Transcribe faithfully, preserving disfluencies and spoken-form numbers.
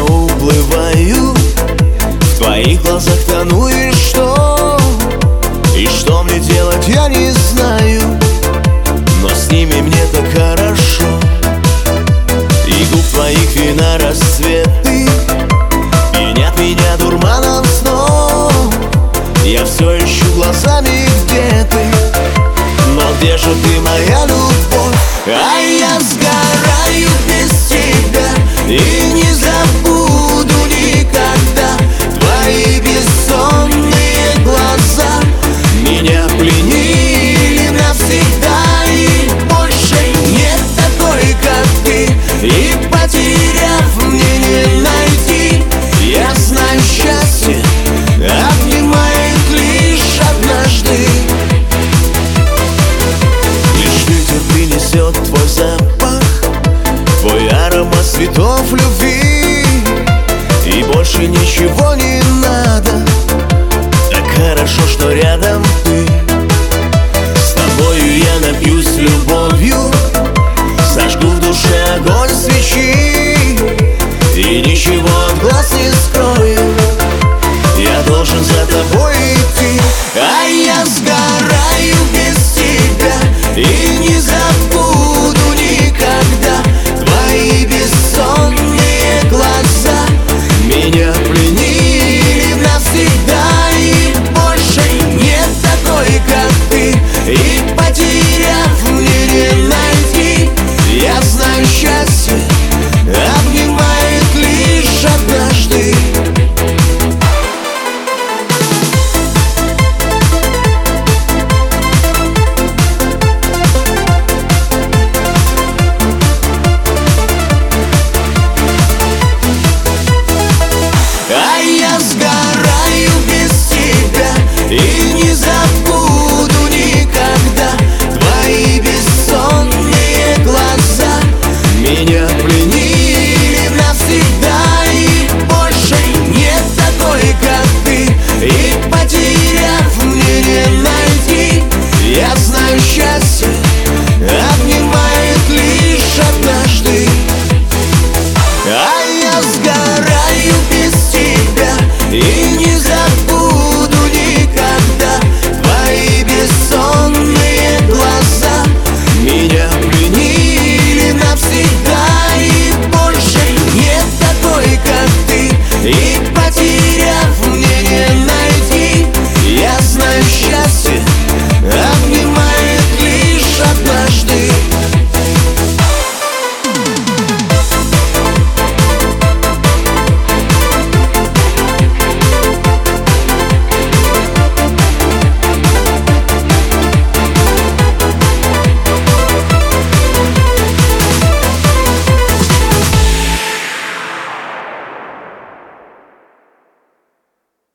уплываю, в твоих глазах тону, и что? И что мне делать, я не знаю, но с ними мне так хорошо. И губ твоих вина расцветы пьянят меня дурманом снов. Я все ищу глазами, где ты, но где же ты, моя любовь? А я сгораю без тебя и не забуду никогда твои бессонные глаза. Меня пленили навсегда, и больше нет такой, как ты, и потеряв мне не найти. Я знаю, счастье обнимает лишь однажды. Лишь ветер принесет твой запах, твой аромат цветов любви, и больше ничего не надо. Так хорошо, что рядом ты. С тобою я напьюсь любовью, зажгу в душе огонь свечи.